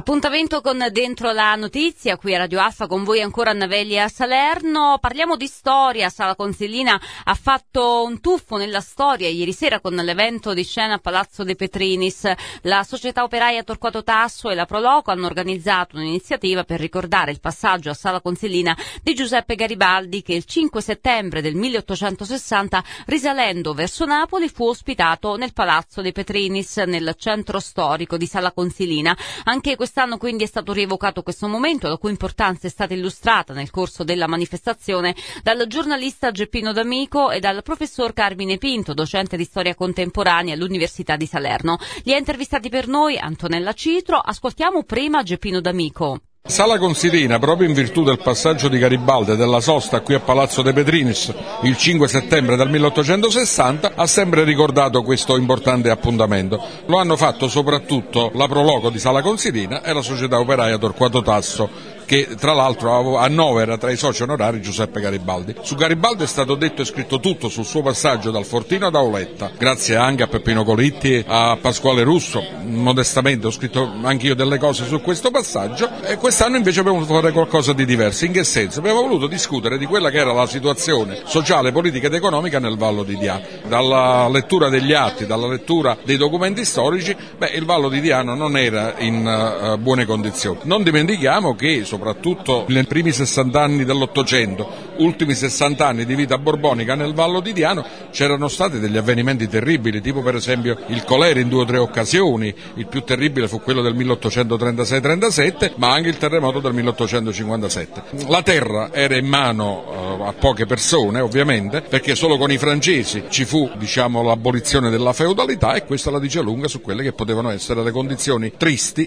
Appuntamento con Dentro la Notizia, qui a Radio Alfa, con voi ancora Anna Velia Salerno. Parliamo di storia. Sala Consilina ha fatto un tuffo nella storia ieri sera con l'evento di scena a Palazzo De Petrinis. La Società Operaia Torquato Tasso e la Proloco hanno organizzato un'iniziativa per ricordare il passaggio a Sala Consilina di Giuseppe Garibaldi, che il 5 settembre del 1860, risalendo verso Napoli, fu ospitato nel Palazzo De Petrinis, nel centro storico di Sala Consilina. Anche quest'anno quindi è stato rievocato questo momento, la cui importanza è stata illustrata nel corso della manifestazione dal giornalista Geppino D'Amico e dal professor Carmine Pinto, docente di storia contemporanea all'Università di Salerno. Li ha intervistati per noi Antonella Citro. Ascoltiamo prima Geppino D'Amico. Sala Consilina, proprio in virtù del passaggio di Garibaldi e della sosta qui a Palazzo De Petrinis il 5 settembre del 1860, ha sempre ricordato questo importante appuntamento. Lo hanno fatto soprattutto la Proloco di Sala Consilina e la Società Operaia Torquato Tasso, che tra l'altro annovera tra i soci onorari Giuseppe Garibaldi. Su Garibaldi è stato detto e scritto tutto sul suo passaggio dal Fortino ad Auletta, grazie anche a Peppino Colitti, a Pasquale Russo. Modestamente ho scritto anch'io delle cose su questo passaggio, e quest'anno invece abbiamo voluto fare qualcosa di diverso. In che senso? Abbiamo voluto discutere di quella che era la situazione sociale, politica ed economica nel Vallo di Diano. Dalla lettura degli atti, dalla lettura dei documenti storici, il Vallo di Diano non era in buone condizioni. Non dimentichiamo che soprattutto nei primi 60 anni dell'Ottocento, ultimi 60 anni di vita borbonica nel Vallo di Diano, c'erano stati degli avvenimenti terribili, tipo per esempio il colera in 2 o 3 occasioni. Il più terribile fu quello del 1836-37, ma anche il terremoto del 1857. La terra era in mano a poche persone, ovviamente, perché solo con i francesi ci fu, l'abolizione della feudalità, e questo la dice lunga su quelle che potevano essere le condizioni tristi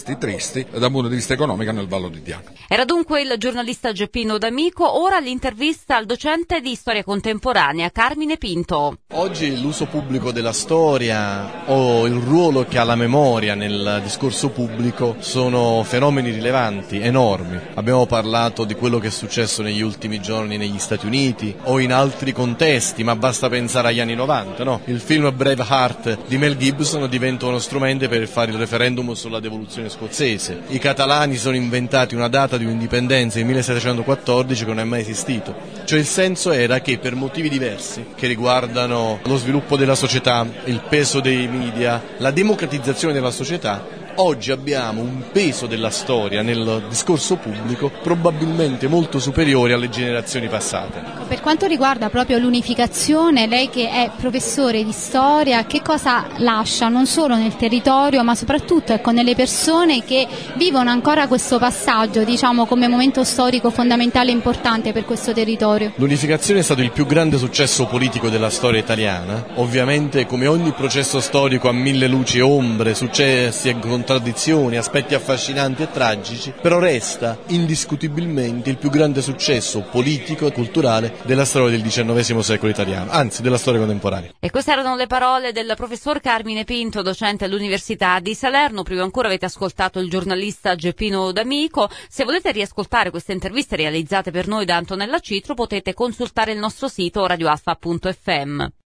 dal punto di vista economico nel Vallo di Diano. Era dunque il giornalista Geppino D'Amico. Ora l'intervista al docente di storia contemporanea Carmine Pinto. Oggi l'uso pubblico della storia o il ruolo che ha la memoria nel discorso pubblico sono fenomeni rilevanti, enormi. Abbiamo parlato di quello che è successo negli ultimi giorni negli Stati Uniti o in altri contesti, ma basta pensare agli anni 90, no? Il film Braveheart di Mel Gibson diventa uno strumento per fare il referendum sulla devoluzione scozzese. I catalani sono inventati una data di indipendenza nel 1714 che non è mai esistito. Cioè il senso era che per motivi diversi che riguardano lo sviluppo della società, il peso dei media, la democratizzazione della società, oggi abbiamo un peso della storia nel discorso pubblico probabilmente molto superiore alle generazioni passate. Per quanto riguarda proprio l'unificazione, lei che è professore di storia, che cosa lascia non solo nel territorio ma soprattutto nelle persone che vivono ancora questo passaggio, come momento storico fondamentale e importante per questo territorio? L'unificazione è stato il più grande successo politico della storia italiana. Ovviamente, come ogni processo storico, ha mille luci e ombre, successi e contraddizioni, aspetti affascinanti e tragici, però resta indiscutibilmente il più grande successo politico e culturale della storia del XIX secolo italiano, anzi della storia contemporanea. E queste erano le parole del professor Carmine Pinto, docente all'Università di Salerno. Prima ancora avete ascoltato il giornalista Geppino D'Amico. Se volete riascoltare queste interviste realizzate per noi da Antonella Citro, potete consultare il nostro sito radioalfa.fm.